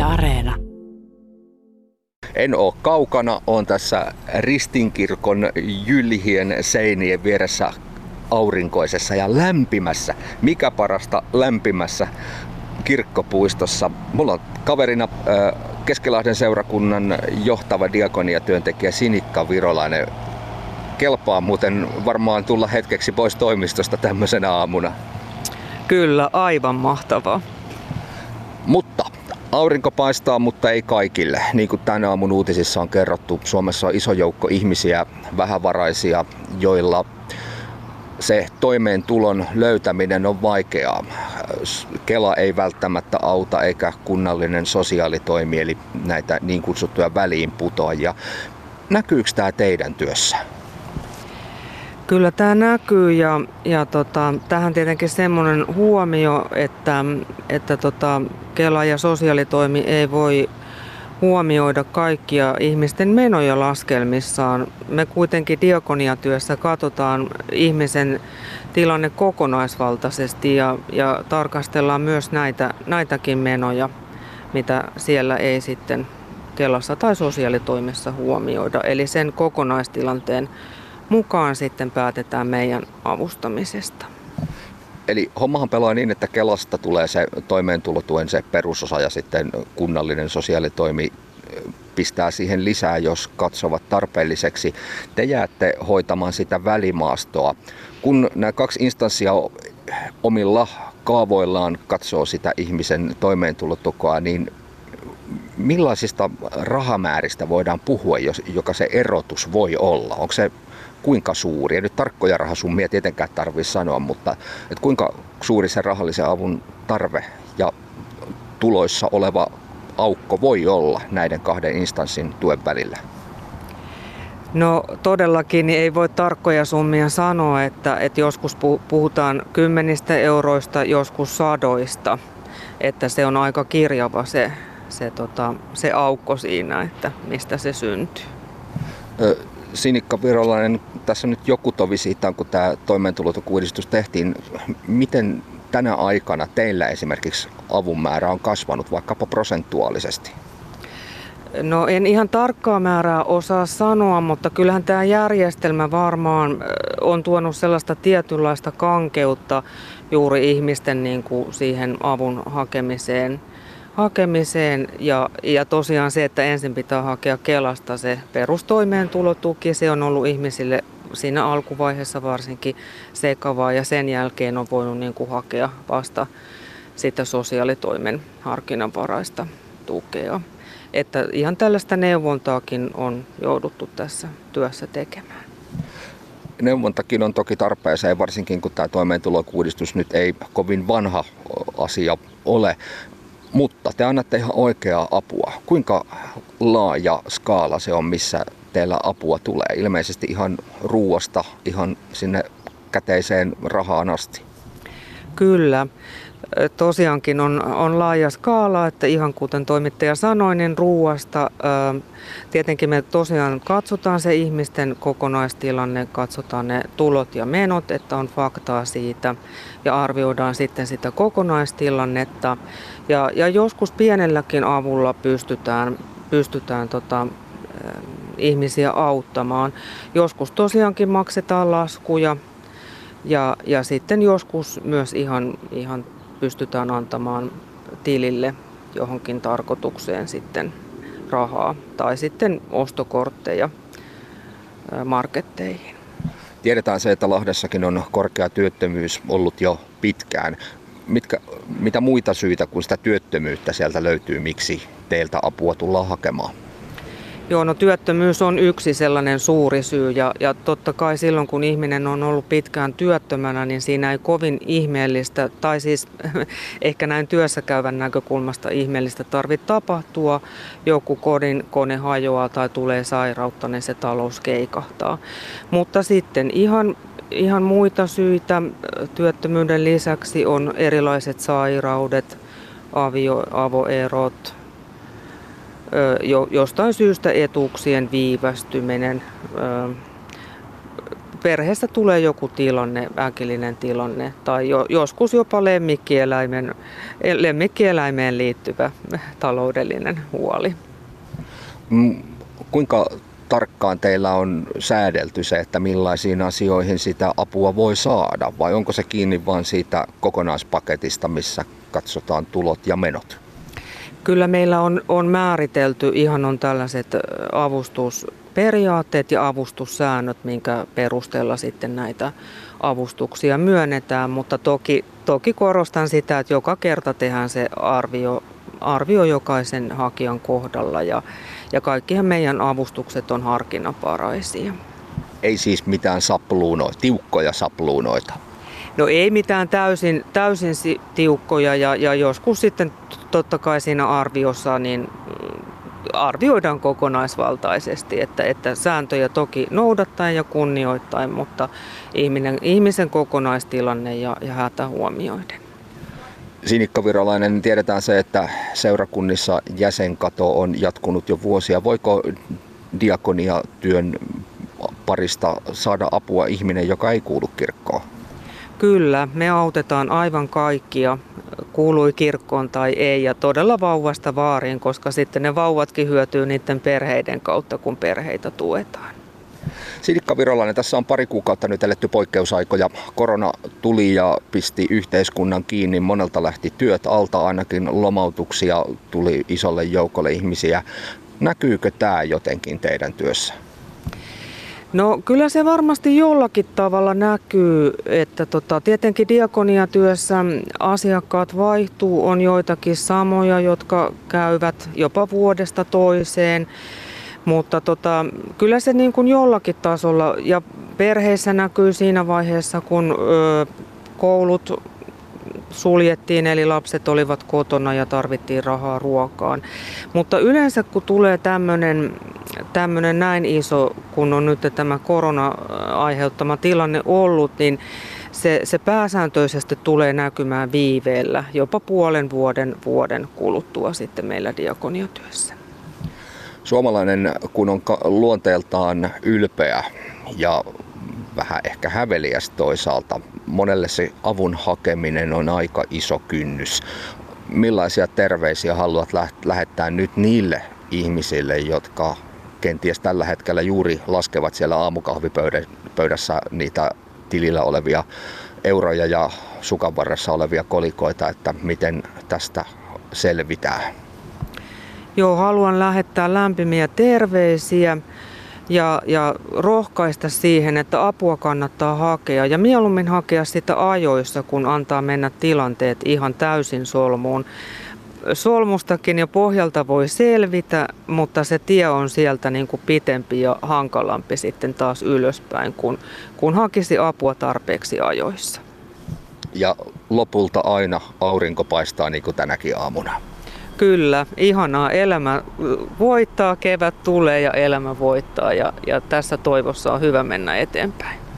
Yle Areena. En ole kaukana, olen tässä Ristinkirkon jylhien seinien vieressä aurinkoisessa ja lämpimässä, mikä parasta lämpimässä kirkkopuistossa. Mulla on kaverina Keskilahden seurakunnan johtava diakoniatyöntekijä Sinikka Virolainen. Kelpaa muuten varmaan tulla hetkeksi pois toimistosta tämmöisenä aamuna. Kyllä, aivan mahtavaa. Mutta aurinko paistaa, mutta ei kaikille. Niin kuin tänä aamun uutisissa on kerrottu, Suomessa on iso joukko ihmisiä, vähävaraisia, joilla se toimeentulon löytäminen on vaikeaa. Kela ei välttämättä auta eikä kunnallinen sosiaalitoimi, eli näitä niin kutsuttuja väliinputoajia. Näkyykö tämä teidän työssä? Kyllä tämä näkyy ja tähän tietenkin semmoinen huomio, että Kela ja sosiaalitoimi ei voi huomioida kaikkia ihmisten menoja laskelmissaan. Me kuitenkin diakoniatyössä katsotaan ihmisen tilanne kokonaisvaltaisesti ja tarkastellaan myös näitäkin menoja, mitä siellä ei sitten Kelassa tai sosiaalitoimessa huomioida. Eli sen kokonaistilanteen mukaan sitten päätetään meidän avustamisesta. Eli hommahan pelaa niin, että Kelasta tulee se toimeentulotuen se perusosa ja sitten kunnallinen sosiaalitoimi pistää siihen lisää, jos katsovat tarpeelliseksi. Te jäätte hoitamaan sitä välimaastoa. Kun nämä kaksi instanssia omilla kaavoillaan katsoo sitä ihmisen toimeentulotukea, niin millaisista rahamääristä voidaan puhua, joka se erotus voi olla? Onko se kuinka suuri? Ja nyt tarkkoja rahasummia tietenkään tarvitse sanoa, mutta että kuinka suuri se rahallisen avun tarve ja tuloissa oleva aukko voi olla näiden kahden instanssin tuen välillä? No todellakin ei voi tarkkoja summia sanoa, että joskus puhutaan kymmenistä euroista, joskus sadoista, että se on aika kirjava se aukko siinä, että mistä se syntyy. Sinikka Virolainen, tässä nyt joku tovi siitä, kun tämä toimeentulotukiuudistus tehtiin. Miten tänä aikana teillä esimerkiksi avun määrä on kasvanut vaikkapa prosentuaalisesti? No en ihan tarkkaa määrää osaa sanoa, mutta kyllähän tämä järjestelmä varmaan on tuonut sellaista tietynlaista kankeutta juuri ihmisten niin kuin siihen avun hakemiseen ja tosiaan se, että ensin pitää hakea Kelasta se perustoimeentulotuki, se on ollut ihmisille siinä alkuvaiheessa varsinkin sekavaa ja sen jälkeen on voinut niin kuin hakea vasta sitä sosiaalitoimen harkinnanvaraista tukea. Että ihan tällaista neuvontaakin on jouduttu tässä työssä tekemään. Neuvontakin on toki tarpeeseen, varsinkin kun tämä toimeentulotukiuudistus nyt ei kovin vanha asia ole. Mutta te annatte ihan oikeaa apua. Kuinka laaja skaala se on, missä teillä apua tulee? Ilmeisesti ihan ruuasta ihan sinne käteiseen rahaan asti. Kyllä. Tosiaankin on laaja skaala, että ihan kuten toimittaja sanoi, niin ruuasta. Tietenkin me tosiaan katsotaan se ihmisten kokonaistilanne, katsotaan ne tulot ja menot, että on faktaa siitä ja arvioidaan sitten sitä kokonaistilannetta. Ja joskus pienelläkin avulla pystytään ihmisiä auttamaan. Joskus tosiaankin maksetaan laskuja ja sitten joskus myös ihan pystytään antamaan tilille johonkin tarkoitukseen sitten rahaa tai sitten ostokortteja marketteihin. Tiedetään se, että Lahdessakin on korkea työttömyys ollut jo pitkään. Mitä muita syitä kuin sitä työttömyyttä sieltä löytyy, miksi teiltä apua tullaan hakemaan? Joo, no työttömyys on yksi sellainen suuri syy ja totta kai silloin kun ihminen on ollut pitkään työttömänä, niin siinä ei kovin ihmeellistä, tai siis ehkä näin työssä käyvän näkökulmasta ihmeellistä tarvitse tapahtua. Joku kodin kone hajoaa tai tulee sairautta, niin se talous keikahtaa. Mutta sitten ihan muita syitä työttömyyden lisäksi on erilaiset sairaudet, avoerot, jostain syystä etuuksien viivästyminen, perheessä tulee joku tilanne, äkillinen tilanne tai joskus jopa lemmikkieläimeen liittyvä taloudellinen huoli. Kuinka tarkkaan teillä on säädelty se, että millaisiin asioihin sitä apua voi saada, vai onko se kiinni vain siitä kokonaispaketista, missä katsotaan tulot ja menot? Kyllä meillä on määritelty on tällaiset avustusperiaatteet ja avustussäännöt, minkä perusteella sitten näitä avustuksia myönnetään, mutta toki korostan sitä, että joka kerta tehdään se arvio jokaisen hakijan kohdalla ja kaikkihan meidän avustukset on harkinnanvaraisia. Ei siis mitään tiukkoja sapluunoita? No ei mitään täysin tiukkoja ja joskus sitten totta kai siinä arviossa niin arvioidaan kokonaisvaltaisesti, että sääntöjä toki noudattaen ja kunnioittaen, mutta ihmisen kokonaistilanne ja hätä huomioiden. Sinikka Virolainen, tiedetään se, että seurakunnissa jäsenkato on jatkunut jo vuosia. Voiko diakoniatyön parista saada apua ihminen, joka ei kuulu kirkkoon? Kyllä, me autetaan aivan kaikkia, kuului kirkkoon tai ei, ja todella vauvasta vaariin, koska sitten ne vauvatkin hyötyy niiden perheiden kautta, kun perheitä tuetaan. Sinikka Virolainen, tässä on pari kuukautta nyt eletty poikkeusaikoja. Korona tuli ja pisti yhteiskunnan kiinni. Monelta lähti työt alta, ainakin lomautuksia tuli isolle joukolle ihmisiä. Näkyykö tämä jotenkin teidän työssä? No kyllä se varmasti jollakin tavalla näkyy, että tietenkin diakoniatyössä asiakkaat vaihtuu, on joitakin samoja, jotka käyvät jopa vuodesta toiseen. Mutta kyllä se niin kuin jollakin tasolla ja perheissä näkyy siinä vaiheessa, kun koulut suljettiin, eli lapset olivat kotona ja tarvittiin rahaa ruokaan. Mutta yleensä kun tulee tämmöinen näin iso, kun on nyt tämä korona-aiheuttama tilanne ollut, niin se pääsääntöisesti tulee näkymään viiveellä, jopa puolen vuoden kuluttua sitten meillä diakoniatyössä. Suomalainen, kun on luonteeltaan ylpeä ja vähän ehkä häveliäs toisaalta, monelle se avun hakeminen on aika iso kynnys. Millaisia terveisiä haluat lähettää nyt niille ihmisille, jotka kenties tällä hetkellä juuri laskevat siellä aamukahvipöydässä niitä tilillä olevia euroja ja sukanvarressa olevia kolikoita, että miten tästä selvitään? Joo, haluan lähettää lämpimiä terveisiä ja rohkaista siihen, että apua kannattaa hakea ja mieluummin hakea sitä ajoissa, kun antaa mennä tilanteet ihan täysin solmuun. Solmustakin ja pohjalta voi selvitä, mutta se tie on sieltä niin kuin pitempi ja hankalampi sitten taas ylöspäin, kun hakisi apua tarpeeksi ajoissa. Ja lopulta aina aurinko paistaa niin kuin tänäkin aamuna. Kyllä, ihanaa. Elämä voittaa, kevät tulee ja elämä voittaa ja tässä toivossa on hyvä mennä eteenpäin.